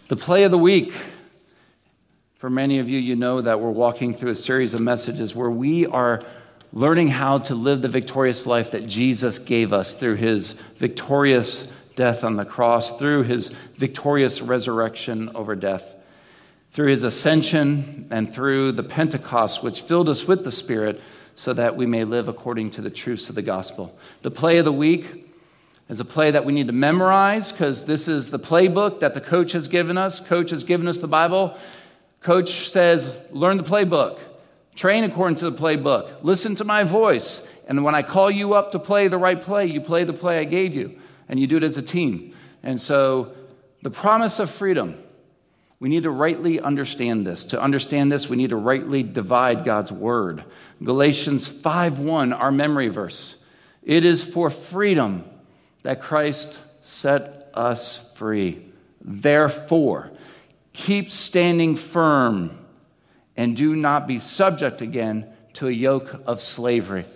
The play of the week. For many of you, you know that we're walking through a series of messages where we are learning how to live the victorious life that Jesus gave us through his victorious death on the cross, through his victorious resurrection over death, through his ascension, and through the Pentecost, which filled us with the Spirit so that we may live according to the truths of the gospel. The play of the week is a play that we need to memorize because this is the playbook that the coach has given us. Coach has given us the Bible. Coach says, learn the playbook. Train according to the playbook. Listen to my voice. And when I call you up to play the right play, you play the play I gave you. And you do it as a team. And so the promise of freedom, we need to rightly understand this. To understand this, we need to rightly divide God's word. Galatians 5:1, our memory verse. It is for freedom that Christ set us free. Therefore, keep standing firm and do not be subject again to a yoke of slavery.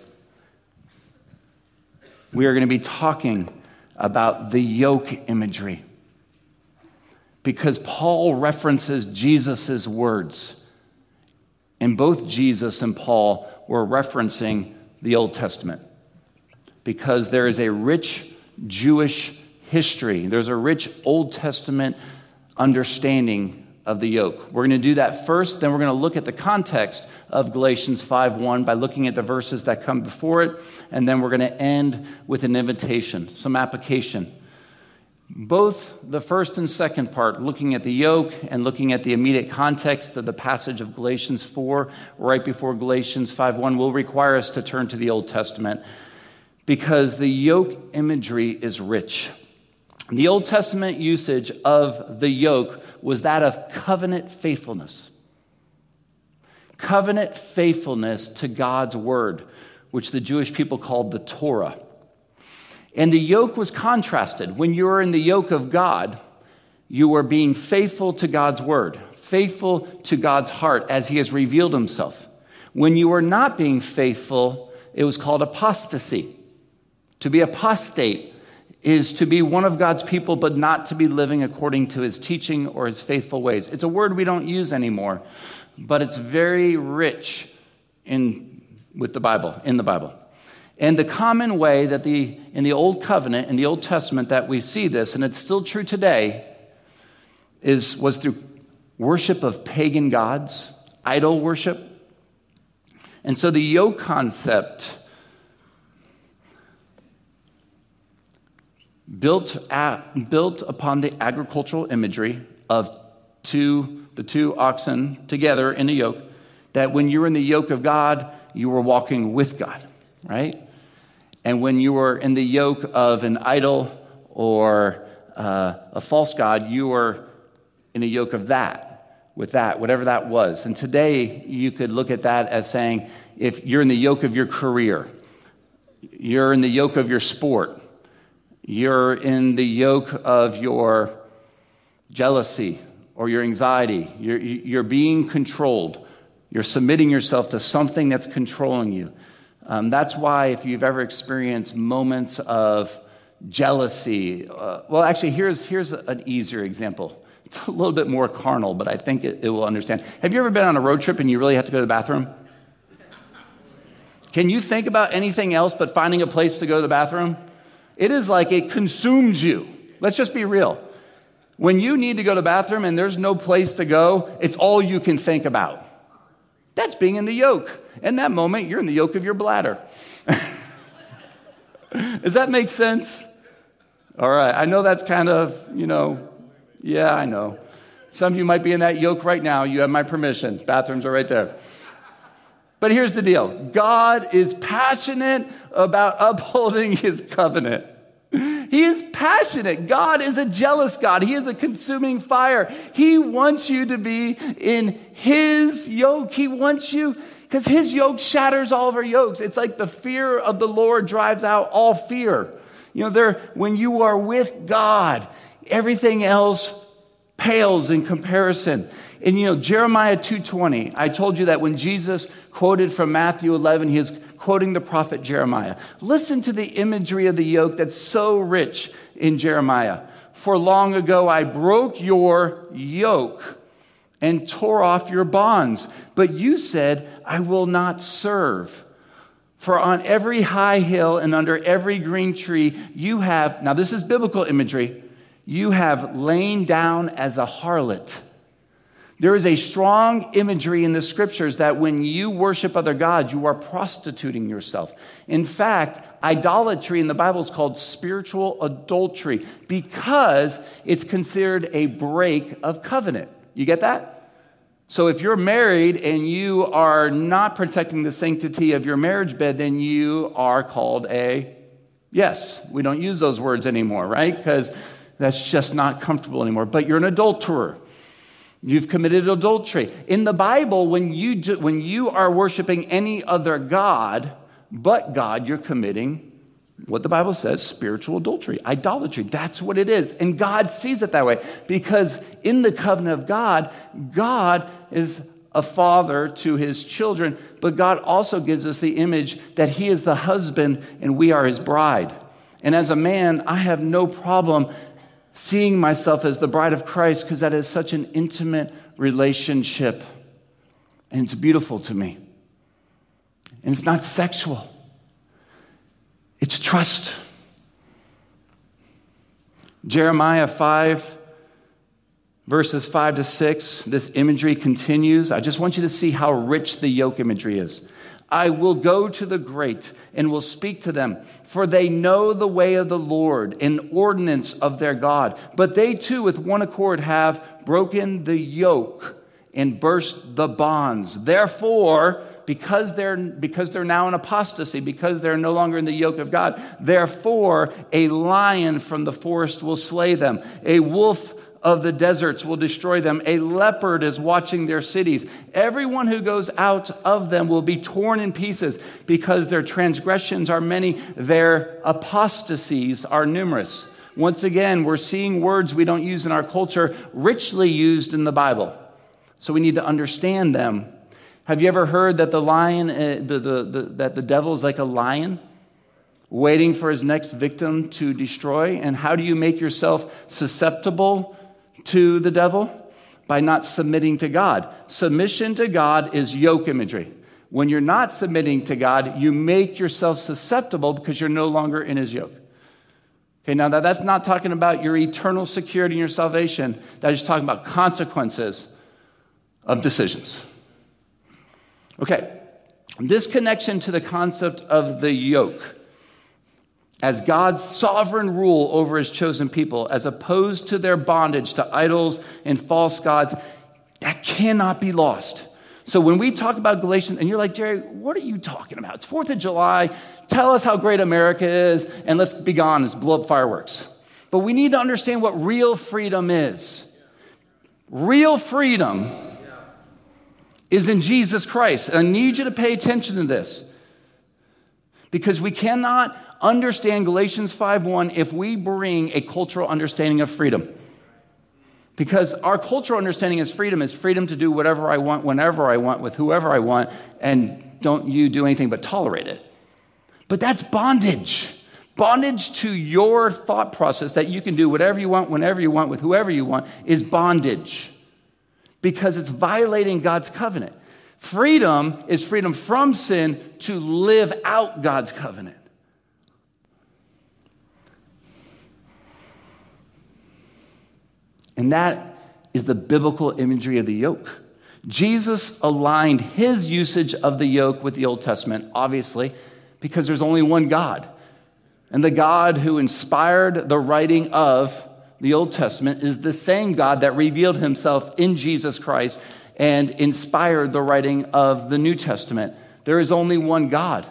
We are going to be talking about the yoke imagery because Paul references Jesus' words. And both Jesus and Paul were referencing the Old Testament because there is a rich Jewish history. There's a rich Old Testament understanding of the yoke. We're going to do that first, then we're going to look at the context of Galatians 5:1 by looking at the verses that come before it, and then we're going to end with an invitation, some application. Both the first and second part, looking at the yoke and looking at the immediate context of the passage of Galatians 4, right before Galatians 5:1, will require us to turn to the Old Testament because the yoke imagery is rich. The Old Testament usage of the yoke was that of covenant faithfulness. Covenant faithfulness to God's word, which the Jewish people called the Torah. And the yoke was contrasted. When you were in the yoke of God, you were being faithful to God's word, faithful to God's heart as he has revealed himself. When you were not being faithful, it was called apostasy. To be apostate is to be one of God's people, but not to be living according to his teaching or his faithful ways. It's a word we don't use anymore, but it's very rich in the Bible. And the common way that in the Old Covenant, in the Old Testament, that we see this, and it's still true today, was through worship of pagan gods, idol worship. And so the yoke concept built upon the agricultural imagery of the two oxen together in a yoke, that when you were in the yoke of God, you were walking with God, right? And when you were in the yoke of an idol or a false god, you were in a yoke of whatever that was. And today, you could look at that as saying, if you're in the yoke of your career, you're in the yoke of your sport, you're in the yoke of your jealousy or your anxiety. You're being controlled. You're submitting yourself to something that's controlling you. That's why if you've ever experienced moments of jealousy, actually, here's an easier example. It's a little bit more carnal, but I think it will understand. Have you ever been on a road trip and you really have to go to the bathroom? Can you think about anything else but finding a place to go to the bathroom? It is like it consumes you. Let's just be real. When you need to go to the bathroom and there's no place to go, it's all you can think about. That's being in the yoke. In that moment, you're in the yoke of your bladder. Does that make sense? All right. I know that's kind of, yeah, I know. Some of you might be in that yoke right now. You have my permission. Bathrooms are right there. But here's the deal. God is passionate about upholding his covenant. He is passionate. God is a jealous God. He is a consuming fire. He wants you to be in his yoke. He wants you, because his yoke shatters all of our yokes. It's like the fear of the Lord drives out all fear. When you are with God, everything else pales in comparison. And Jeremiah 2:20, I told you that when Jesus quoted from Matthew 11, he is quoting the prophet Jeremiah. Listen to the imagery of the yoke that's so rich in Jeremiah. For long ago I broke your yoke and tore off your bonds. But you said, I will not serve. For on every high hill and under every green tree you have," now this is biblical imagery, "you have lain down as a harlot." There is a strong imagery in the scriptures that when you worship other gods, you are prostituting yourself. In fact, idolatry in the Bible is called spiritual adultery because it's considered a break of covenant. You get that? So if you're married and you are not protecting the sanctity of your marriage bed, then you are called yes, we don't use those words anymore, right? Because that's just not comfortable anymore. But you're an adulterer. You've committed adultery. In the Bible, when you are worshiping any other god but God, you're committing what the Bible says, spiritual adultery, idolatry. That's what it is. And God sees it that way because in the covenant of God, God is a father to his children, but God also gives us the image that he is the husband and we are his bride. And as a man, I have no problem seeing myself as the bride of Christ because that is such an intimate relationship. And it's beautiful to me. And it's not sexual. It's trust. Jeremiah 5, verses 5 to 6, this imagery continues. I just want you to see how rich the yoke imagery is. "I will go to the great and will speak to them, for they know the way of the Lord, an ordinance of their God. But they too with one accord have broken the yoke and burst the bonds. Therefore," because they're now in apostasy, because they're no longer in the yoke of God, "therefore a lion from the forest will slay them. A wolf of the deserts will destroy them. A leopard is watching their cities. Everyone who goes out of them will be torn in pieces because their transgressions are many, their apostasies are numerous." Once again, we're seeing words we don't use in our culture richly used in the Bible. So we need to understand them. Have you ever heard that the lion, that the devil is like a lion waiting for his next victim to destroy? And how do you make yourself susceptible to the devil? By not submitting to God. Submission to God is yoke imagery. When you're not submitting to God, you make yourself susceptible because you're no longer in his yoke. Okay, now that's not talking about your eternal security and your salvation. That is talking about consequences of decisions. Okay, this connection to the concept of the yoke as God's sovereign rule over his chosen people, as opposed to their bondage to idols and false gods, that cannot be lost. So when we talk about Galatians, and you're like, "Jerry, what are you talking about? It's 4th of July. Tell us how great America is, and let's be gone. Let's blow up fireworks." But we need to understand what real freedom is. Real freedom is in Jesus Christ. And I need you to pay attention to this, because we cannot understand Galatians 5:1 if we bring a cultural understanding of freedom. Because our cultural understanding is freedom to do whatever I want, whenever I want, with whoever I want, and don't you do anything but tolerate it. But that's bondage. Bondage to your thought process that you can do whatever you want, whenever you want, with whoever you want, is bondage. Because it's violating God's covenant. Freedom is freedom from sin to live out God's covenant. And that is the biblical imagery of the yoke. Jesus aligned his usage of the yoke with the Old Testament, obviously, because there's only one God. And the God who inspired the writing of the Old Testament is the same God that revealed himself in Jesus Christ and inspired the writing of the New Testament. There is only one God.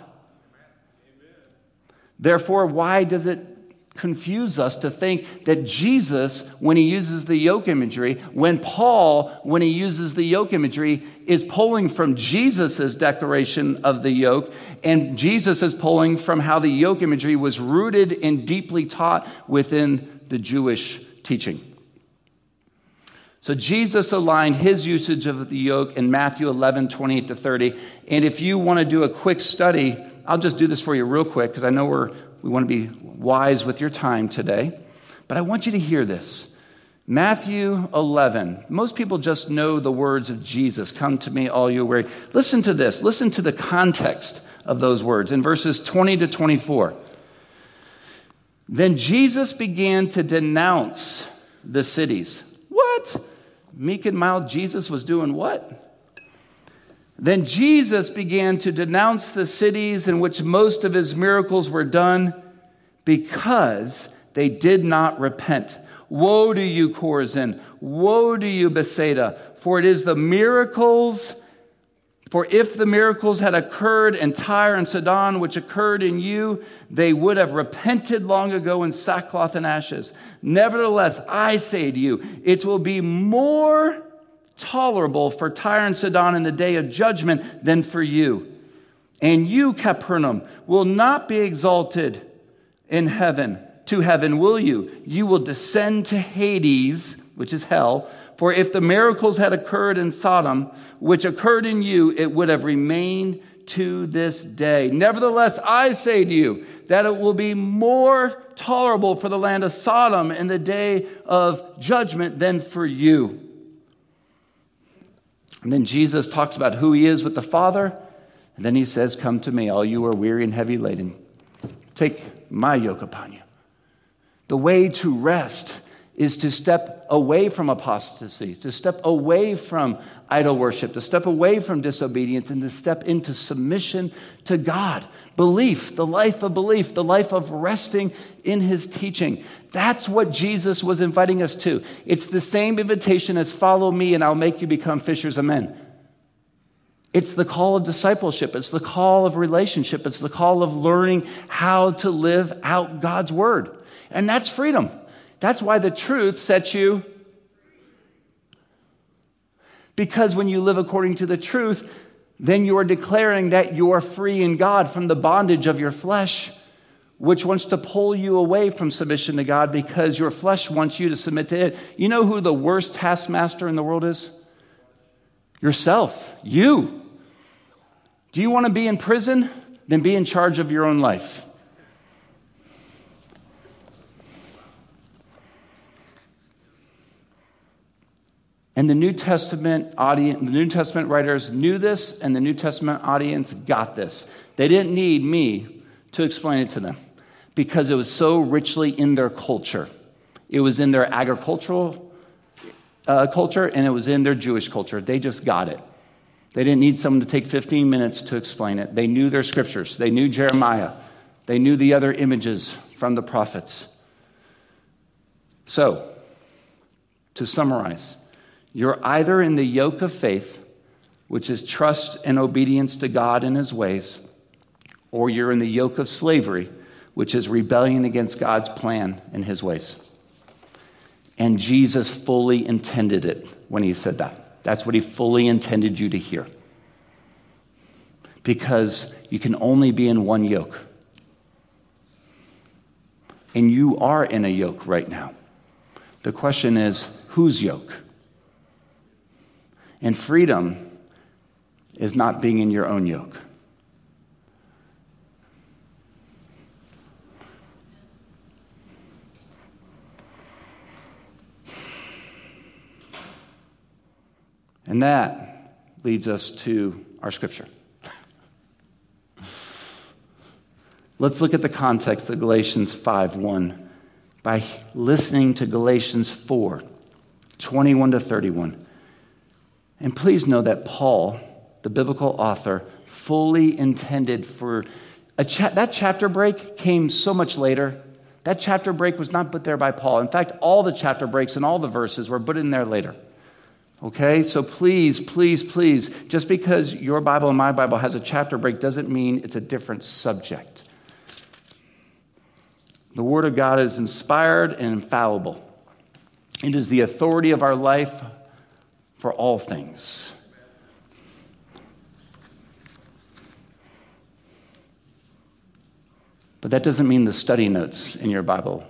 Therefore, why does it confuse us to think that Jesus, when he uses the yoke imagery, when Paul, when he uses the yoke imagery, is pulling from Jesus' declaration of the yoke, and Jesus is pulling from how the yoke imagery was rooted and deeply taught within the Jewish teaching. So Jesus aligned his usage of the yoke in Matthew 11:28-30. And if you want to do a quick study, I'll just do this for you real quick because I know we want to be wise with your time today. But I want you to hear this. Matthew 11. Most people just know the words of Jesus. Come to me, all you weary. Listen to this. Listen to the context of those words in verses 20 to 24. Then Jesus began to denounce the cities. What? Meek and mild Jesus was doing what? Then Jesus began to denounce the cities in which most of his miracles were done because they did not repent. Woe to you, Chorazin! Woe to you, Bethsaida! For if the miracles had occurred in Tyre and Sidon, which occurred in you, they would have repented long ago in sackcloth and ashes. Nevertheless, I say to you, it will be more tolerable for Tyre and Sidon in the day of judgment than for you. And you, Capernaum, will not be exalted to heaven, will you? You will descend to Hades, which is hell. For if the miracles had occurred in Sodom, which occurred in you, it would have remained to this day. Nevertheless, I say to you that it will be more tolerable for the land of Sodom in the day of judgment than for you. And then Jesus talks about who he is with the Father. And then he says, come to me, all you are weary and heavy laden. Take my yoke upon you. The way to rest is to step away from apostasy, to step away from idol worship, to step away from disobedience, and to step into submission to God. Belief, the life of resting in his teaching. That's what Jesus was inviting us to. It's the same invitation as follow me and I'll make you become fishers of men. It's the call of discipleship. It's the call of relationship. It's the call of learning how to live out God's word. And that's freedom. That's why the truth sets you. Because when you live according to the truth, then you are declaring that you are free in God from the bondage of your flesh, which wants to pull you away from submission to God because your flesh wants you to submit to it. You know who the worst taskmaster in the world is? Yourself. You. Do you want to be in prison? Then be in charge of your own life. And the New Testament audience, the New Testament writers knew this, and the New Testament audience got this. They didn't need me to explain it to them because it was so richly in their culture. It was in their agricultural culture, and it was in their Jewish culture. They just got it. They didn't need someone to take 15 minutes to explain it. They knew their scriptures. They knew Jeremiah. They knew the other images from the prophets. So, to summarize, you're either in the yoke of faith, which is trust and obedience to God and his ways, or you're in the yoke of slavery, which is rebellion against God's plan and his ways. And Jesus fully intended it when he said that. That's what he fully intended you to hear. Because you can only be in one yoke. And you are in a yoke right now. The question is, whose yoke? And freedom is not being in your own yoke. And that leads us to our scripture. Let's look at the context of Galatians 5:1 by listening to Galatians 4:21 to 31. And please know that Paul, the biblical author, fully intended for that chapter break came so much later. That chapter break was not put there by Paul. In fact, all the chapter breaks and all the verses were put in there later. Okay, so please, please, please, just because your Bible and my Bible has a chapter break doesn't mean it's a different subject. The Word of God is inspired and infallible. It is the authority of our life for all things. But that doesn't mean the study notes in your Bible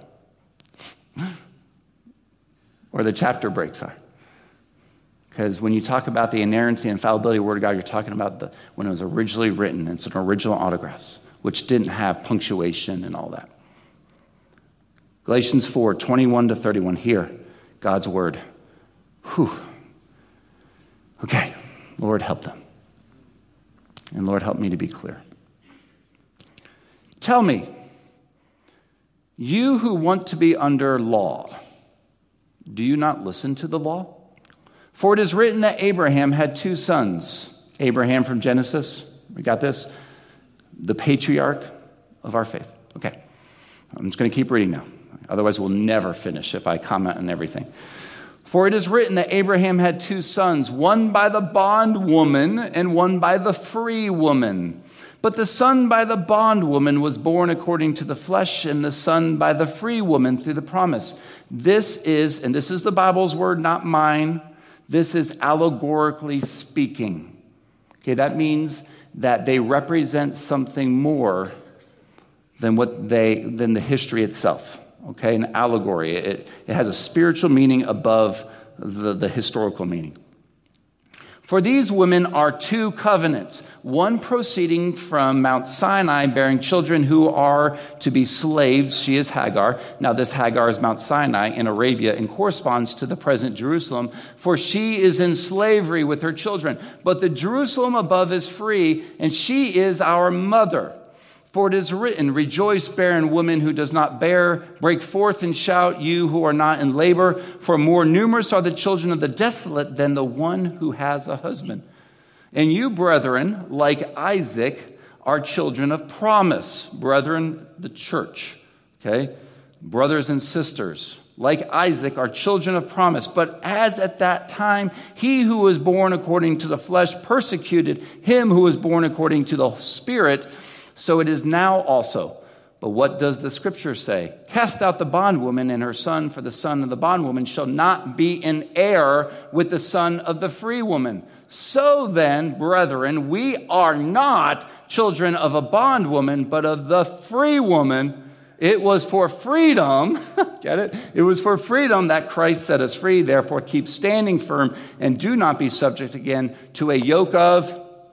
or the chapter breaks are. Because when you talk about the inerrancy and infallibility of the Word of God, you're talking about when it was originally written. It's an original autographs, which didn't have punctuation and all that. Galatians 4, 21 to 31. Here, God's word. Whew. Okay, Lord, help them. And Lord, help me to be clear. Tell me, you who want to be under law, do you not listen to the law? For it is written that Abraham had two sons. Abraham from Genesis, we got this? The patriarch of our faith. Okay, I'm just going to keep reading now. Otherwise, we'll never finish if I comment on everything. For it is written that Abraham had two sons, one by the bondwoman and one by the free woman. But the son by the bondwoman was born according to the flesh, and the son by the free woman through the promise. This is the Bible's word, not mine. This is allegorically speaking. Okay, that means that they represent something more than the history itself. Okay, an allegory. It has a spiritual meaning above the historical meaning. For these women are two covenants, one proceeding from Mount Sinai, bearing children who are to be slaves. She is Hagar. Now, this Hagar is Mount Sinai in Arabia and corresponds to the present Jerusalem, for she is in slavery with her children. But the Jerusalem above is free, and she is our mother. For it is written, rejoice, barren woman who does not bear. Break forth and shout, you who are not in labor. For more numerous are the children of the desolate than the one who has a husband. And you, brethren, like Isaac, are children of promise. Brethren, the church. Okay? Brothers and sisters, like Isaac, are children of promise. But as at that time, he who was born according to the flesh persecuted him who was born according to the Spirit, so it is now also. But what does the scripture say? Cast out the bondwoman and her son, for the son of the bondwoman shall not be in heir with the son of the free woman. So then, brethren, we are not children of a bondwoman, but of the free woman. It was for freedom, get it? It was for freedom that Christ set us free. Therefore, keep standing firm and do not be subject again to a yoke of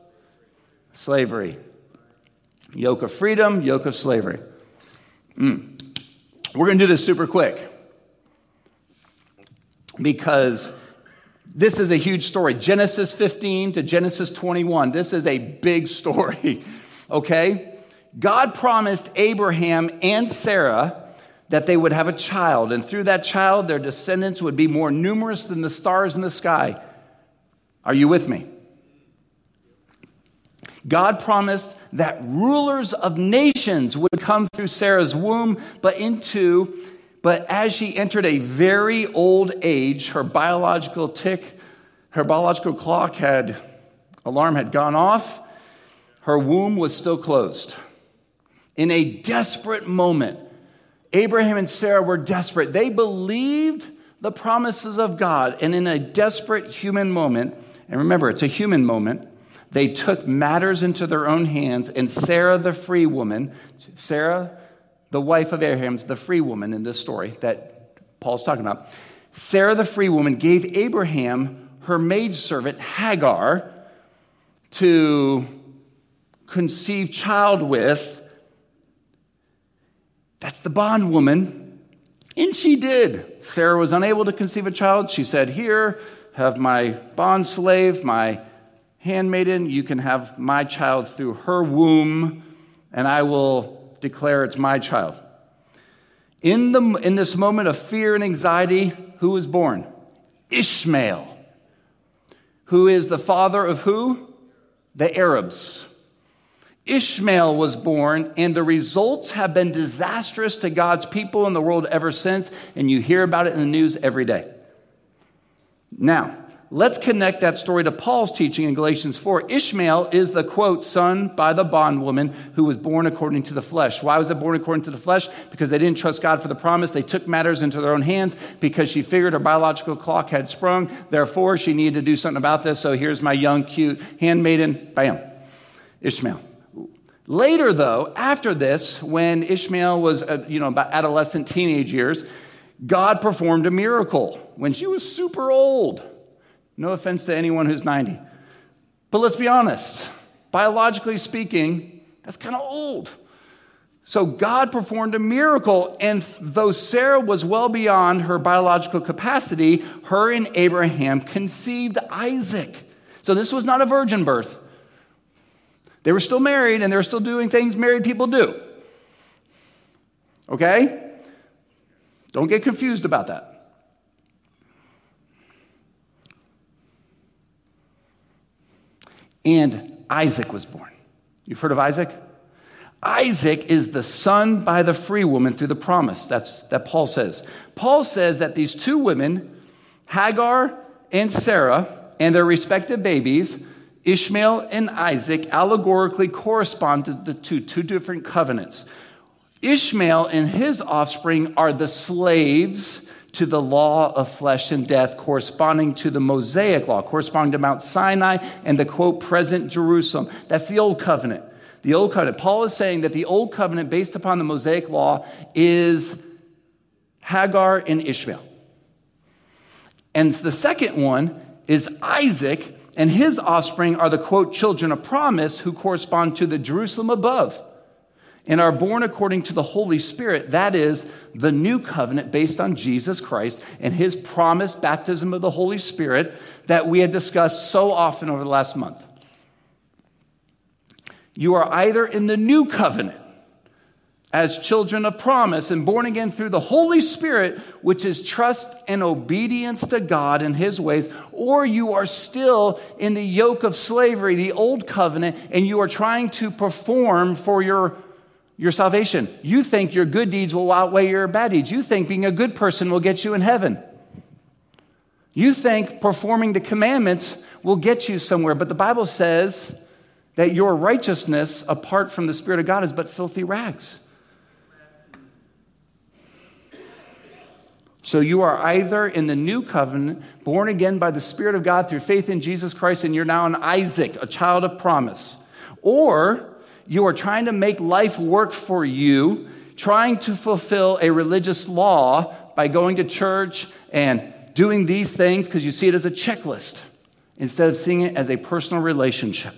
slavery. Yoke of freedom, yoke of slavery. We're going to do this super quick because this is a huge story. Genesis 15 to Genesis 21. This is a big story, okay? God promised Abraham and Sarah that they would have a child, and through that child, their descendants would be more numerous than the stars in the sky. Are you with me? God promised that rulers of nations would come through Sarah's womb, but as she entered a very old age, her biological clock alarm had gone off. Her womb was still closed. In a desperate moment, Abraham and Sarah were desperate. They believed the promises of God, and in a desperate human moment, and remember, it's a human moment, they took matters into their own hands, and Sarah, the free woman, Sarah, the wife of Abraham's the free woman in this story that Paul's talking about, Sarah, the free woman, gave Abraham her maidservant, Hagar, to conceive child with. That's the bondwoman. And she did. Sarah was unable to conceive a child. She said, here, have my bond slave, my handmaiden, you can have my child through her womb, and I will declare it's my child. In this moment of fear and anxiety, who was born? Ishmael, who is the father of who? The Arabs. Ishmael was born, and the results have been disastrous to God's people in the world ever since, and you hear about it in the news every day. Now, let's connect that story to Paul's teaching in Galatians 4. Ishmael is the, quote, son by the bondwoman who was born according to the flesh. Why was it born according to the flesh? Because they didn't trust God for the promise. They took matters into their own hands because she figured her biological clock had sprung. Therefore, she needed to do something about this. So here's my young, cute handmaiden. Bam. Ishmael. Later, though, after this, when Ishmael was, about adolescent, teenage years, God performed a miracle when she was super old. No offense to anyone who's 90. But let's be honest. Biologically speaking, that's kind of old. So God performed a miracle, and though Sarah was well beyond her biological capacity, her and Abraham conceived Isaac. So this was not a virgin birth. They were still married, and they were still doing things married people do. Okay? Don't get confused about that. And Isaac was born. You've heard of Isaac? Isaac is the son by the free woman through the promise. That Paul says. Paul says that these two women, Hagar and Sarah, and their respective babies, Ishmael and Isaac, allegorically correspond to the two different covenants. Ishmael and his offspring are the slaves to the law of flesh and death, corresponding to the Mosaic law, corresponding to Mount Sinai and the, quote, present Jerusalem. That's the old covenant. The old covenant. Paul is saying that the old covenant based upon the Mosaic law is Hagar and Ishmael. And the second one is Isaac, and his offspring are the, quote, children of promise who correspond to the Jerusalem above and are born according to the Holy Spirit. That is the new covenant based on Jesus Christ and his promised baptism of the Holy Spirit that we had discussed so often over the last month. You are either in the new covenant as children of promise and born again through the Holy Spirit, which is trust and obedience to God and his ways, or you are still in the yoke of slavery, the old covenant, and you are trying to perform for your salvation. You think your good deeds will outweigh your bad deeds. You think being a good person will get you in heaven. You think performing the commandments will get you somewhere, but the Bible says that your righteousness apart from the Spirit of God is but filthy rags. So you are either in the new covenant, born again by the Spirit of God through faith in Jesus Christ, and you're now an Isaac, a child of promise. Or you are trying to make life work for you, trying to fulfill a religious law by going to church and doing these things because you see it as a checklist instead of seeing it as a personal relationship.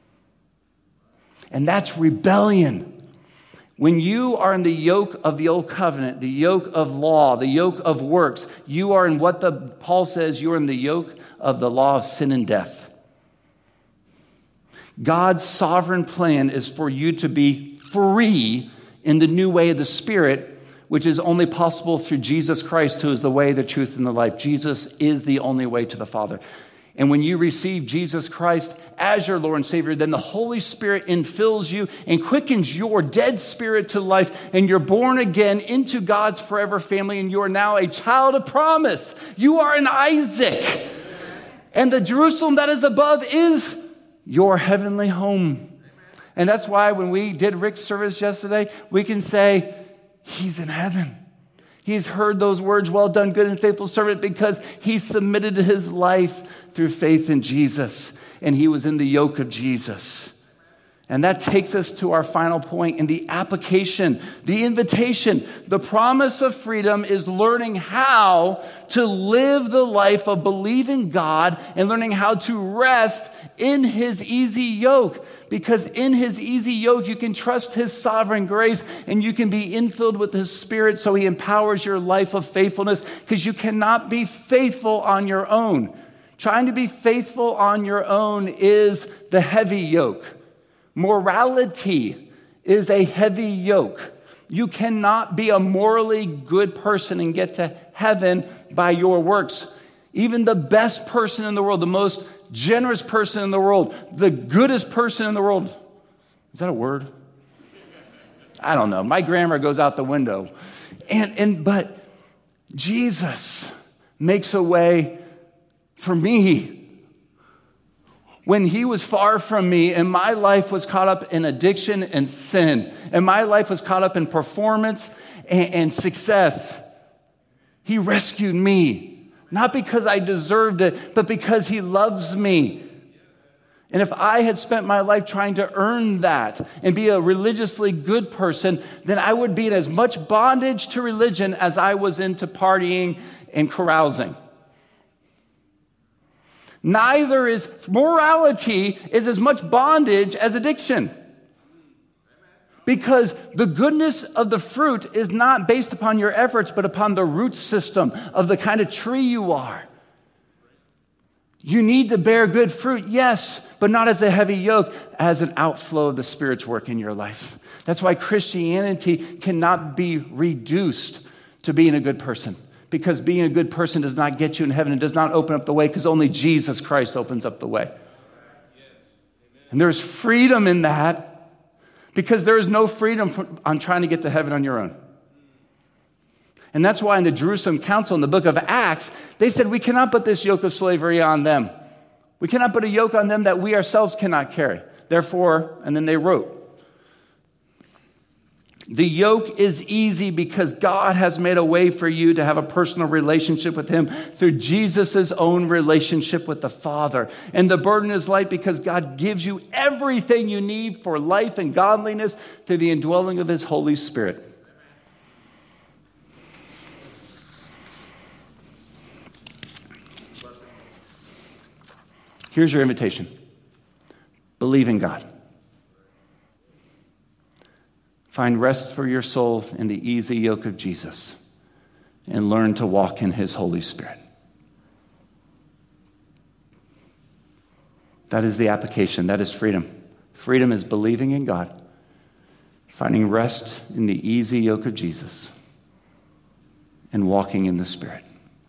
And that's rebellion. When you are in the yoke of the old covenant, the yoke of law, the yoke of works, you are in what Paul says, you are in the yoke of the law of sin and death. God's sovereign plan is for you to be free in the new way of the Spirit, which is only possible through Jesus Christ, who is the way, the truth, and the life. Jesus is the only way to the Father. And when you receive Jesus Christ as your Lord and Savior, then the Holy Spirit infills you and quickens your dead spirit to life, and you're born again into God's forever family, and you are now a child of promise. You are an Isaac. And the Jerusalem that is above is your heavenly home. And that's why when we did Rick's service yesterday, we can say, he's in heaven. He's heard those words, well done, good and faithful servant, because he submitted his life through faith in Jesus, and he was in the yoke of Jesus. And that takes us to our final point in the application, the invitation. The promise of freedom is learning how to live the life of believing God and learning how to rest in his easy yoke. Because in his easy yoke, you can trust his sovereign grace and you can be infilled with his Spirit so he empowers your life of faithfulness, because you cannot be faithful on your own. Trying to be faithful on your own is the heavy yoke. Morality is a heavy yoke. You cannot be a morally good person and get to heaven by your works. Even the best person in the world, the most generous person in the world, the goodest person in the world. Is that a word? I don't know. My grammar goes out the window. But Jesus makes a way for me. When he was far from me and my life was caught up in addiction and sin, and my life was caught up in performance and success, he rescued me. Not because I deserved it, but because he loves me. And if I had spent my life trying to earn that and be a religiously good person, then I would be in as much bondage to religion as I was into partying and carousing. Neither is morality is as much bondage as addiction. Because the goodness of the fruit is not based upon your efforts, but upon the root system of the kind of tree you are. You need to bear good fruit, yes, but not as a heavy yoke, as an outflow of the Spirit's work in your life. That's why Christianity cannot be reduced to being a good person. Because being a good person does not get you in heaven. It does not open up the way, because only Jesus Christ opens up the way. And there's freedom in that, because there is no freedom on trying to get to heaven on your own. And that's why in the Jerusalem Council, in the book of Acts, they said, we cannot put this yoke of slavery on them. We cannot put a yoke on them that we ourselves cannot carry. Therefore, and then they wrote, the yoke is easy because God has made a way for you to have a personal relationship with him through Jesus' own relationship with the Father. And the burden is light because God gives you everything you need for life and godliness through the indwelling of his Holy Spirit. Here's your invitation. Believe in God. Find rest for your soul in the easy yoke of Jesus and learn to walk in his Holy Spirit. That is the application. That is freedom. Freedom is believing in God, finding rest in the easy yoke of Jesus, and walking in the Spirit.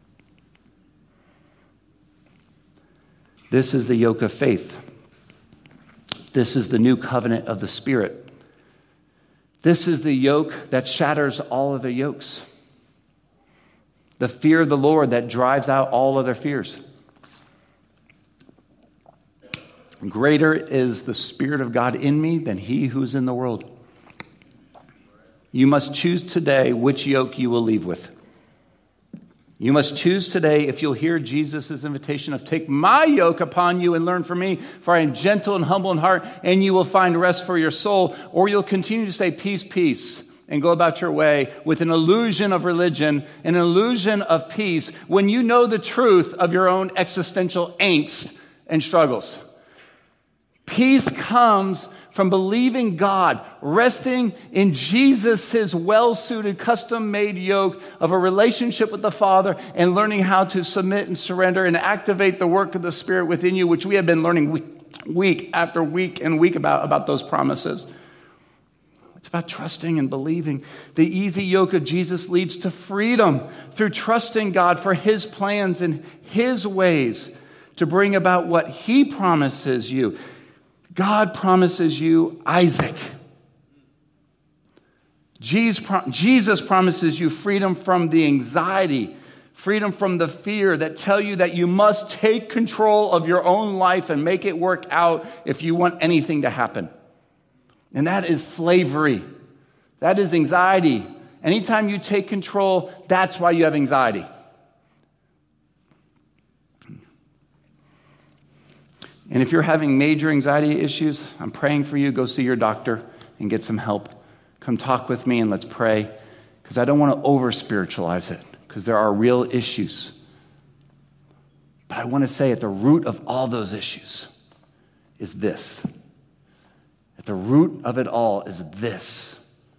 This is the yoke of faith. This is the new covenant of the Spirit. This is the yoke that shatters all other yokes. The fear of the Lord that drives out all other fears. Greater is the Spirit of God in me than he who's in the world. You must choose today which yoke you will leave with. You must choose today if you'll hear Jesus' invitation of take my yoke upon you and learn from me, for I am gentle and humble in heart, and you will find rest for your soul, or you'll continue to say peace, peace, and go about your way with an illusion of religion, an illusion of peace, when you know the truth of your own existential angst and struggles. Peace comes from believing God, resting in Jesus, his well-suited, custom-made yoke of a relationship with the Father, and learning how to submit and surrender and activate the work of the Spirit within you, which we have been learning week after week and week about those promises. It's about trusting and believing. The easy yoke of Jesus leads to freedom through trusting God for his plans and his ways to bring about what he promises you. God promises you Isaac. Jesus promises you freedom from the anxiety, freedom from the fear that tell you that you must take control of your own life and make it work out if you want anything to happen. And that is slavery. That is anxiety. Anytime you take control, that's why you have anxiety. And if you're having major anxiety issues, I'm praying for you. Go see your doctor and get some help. Come talk with me and let's pray, because I don't want to over-spiritualize it, because there are real issues. But I want to say at the root of all those issues is this. At the root of it all is this.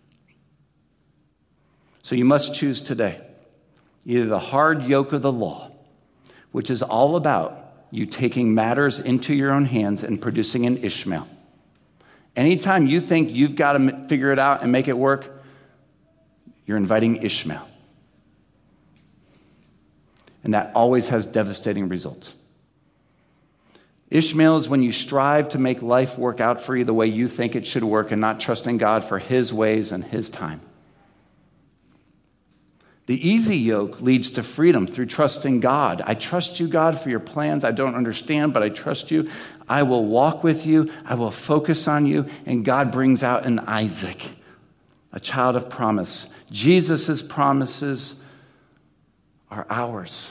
So you must choose today either the hard yoke of the law, which is all about you taking matters into your own hands and producing an Ishmael. Anytime you think you've got to figure it out and make it work, you're inviting Ishmael. And that always has devastating results. Ishmael is when you strive to make life work out for you the way you think it should work and not trusting God for his ways and his time. The easy yoke leads to freedom through trusting God. I trust you, God, for your plans. I don't understand, but I trust you. I will walk with you. I will focus on you. And God brings out an Isaac, a child of promise. Jesus' promises are ours.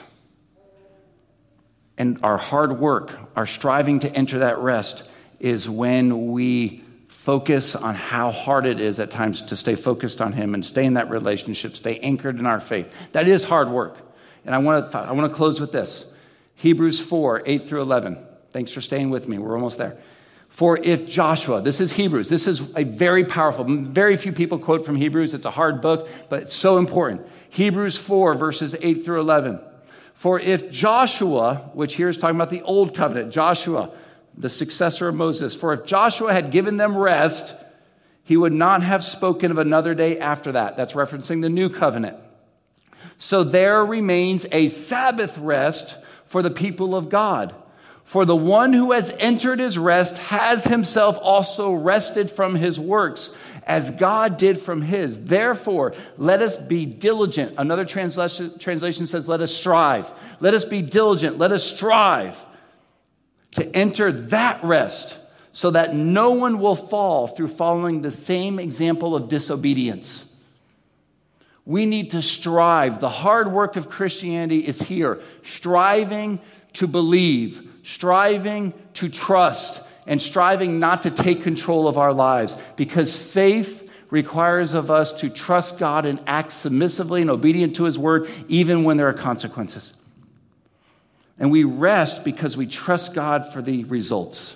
And our hard work, our striving to enter that rest, is when we focus on how hard it is at times to stay focused on him and stay in that relationship, stay anchored in our faith. That is hard work. And I want to close with this. Hebrews 4, 8 through 11. Thanks for staying with me. We're almost there. For if Joshua, this is Hebrews, this is a very powerful, very few people quote from Hebrews. It's a hard book, but it's so important. Hebrews 4, verses 8 through 11. For if Joshua, which here is talking about the old covenant, Joshua, the successor of Moses, for if Joshua had given them rest, he would not have spoken of another day after that. That's referencing the new covenant. So there remains a Sabbath rest for the people of God. For the one who has entered his rest has himself also rested from his works, as God did from his. Therefore, let us be diligent. Another translation says, let us strive. Let us be diligent. Let us strive to enter that rest, so that no one will fall through following the same example of disobedience. We need to strive. The hard work of Christianity is here. Striving to believe, striving to trust, and striving not to take control of our lives. Because faith requires of us to trust God and act submissively and obedient to his word, even when there are consequences. And we rest because we trust God for the results.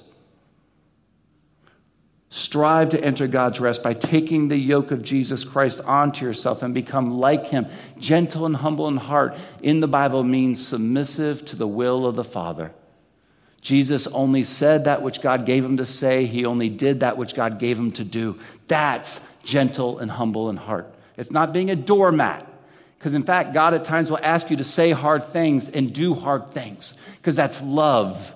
Strive to enter God's rest by taking the yoke of Jesus Christ onto yourself and become like him, gentle and humble in heart. In the Bible means submissive to the will of the Father. Jesus only said that which God gave him to say. He only did that which God gave him to do. That's gentle and humble in heart. It's not being a doormat. Because in fact, God at times will ask you to say hard things and do hard things. Because that's love.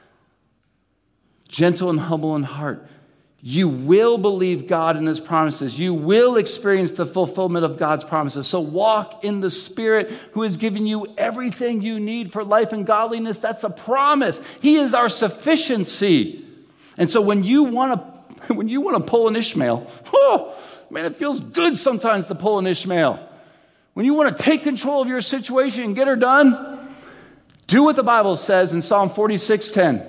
Gentle and humble in heart. You will believe God and his promises. You will experience the fulfillment of God's promises. So walk in the Spirit who has given you everything you need for life and godliness. That's a promise. He is our sufficiency. And so when you want to pull an Ishmael, oh, man, it feels good sometimes to pull an Ishmael. When you want to take control of your situation and get her done, do what the Bible says in Psalm 46:10.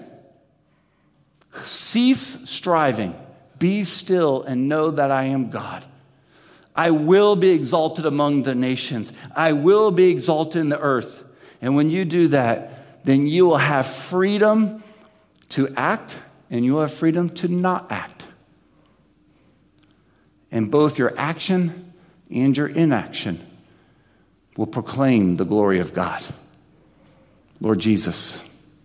Cease striving. Be still and know that I am God. I will be exalted among the nations. I will be exalted in the earth. And when you do that, then you will have freedom to act and you will have freedom to not act. And both your action and your inaction will proclaim the glory of God. Lord Jesus,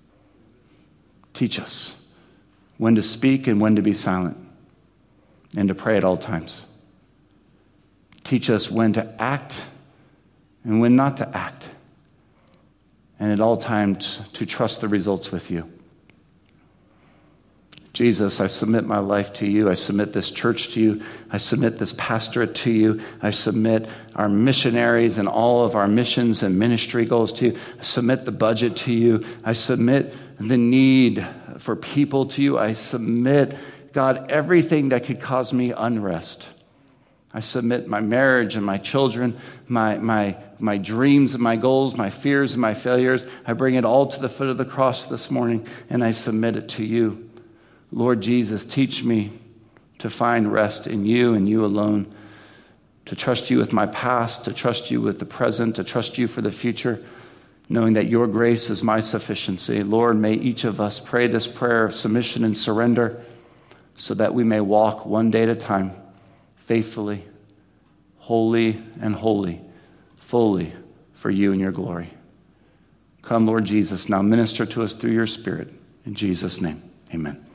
teach us when to speak and when to be silent, and to pray at all times. Teach us when to act and when not to act, and at all times to trust the results with you. Jesus, I submit my life to you. I submit this church to you. I submit this pastorate to you. I submit our missionaries and all of our missions and ministry goals to you. I submit the budget to you. I submit the need for people to you. I submit, God, everything that could cause me unrest. I submit my marriage and my children, my dreams and my goals, my fears and my failures. I bring it all to the foot of the cross this morning, and I submit it to you. Lord Jesus, teach me to find rest in you and you alone, to trust you with my past, to trust you with the present, to trust you for the future, knowing that your grace is my sufficiency. Lord, may each of us pray this prayer of submission and surrender so that we may walk one day at a time, faithfully, holy and holy, fully for you and your glory. Come, Lord Jesus, now minister to us through your Spirit. In Jesus' name, amen.